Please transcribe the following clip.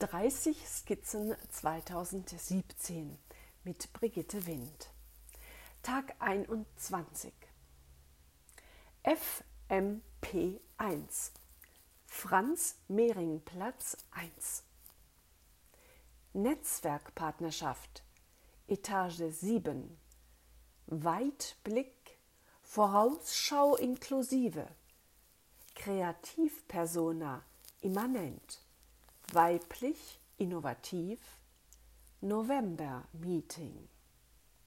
30 Skizzen 2017 mit Brigitte Wind. Tag 21. FMP1 Franz-Mehring-Platz 1. Netzwerkpartnerschaft Etage 7. Weitblick, Vorausschau inklusive. Kreativpersona immanent. Weiblich, innovativ. November-Meeting.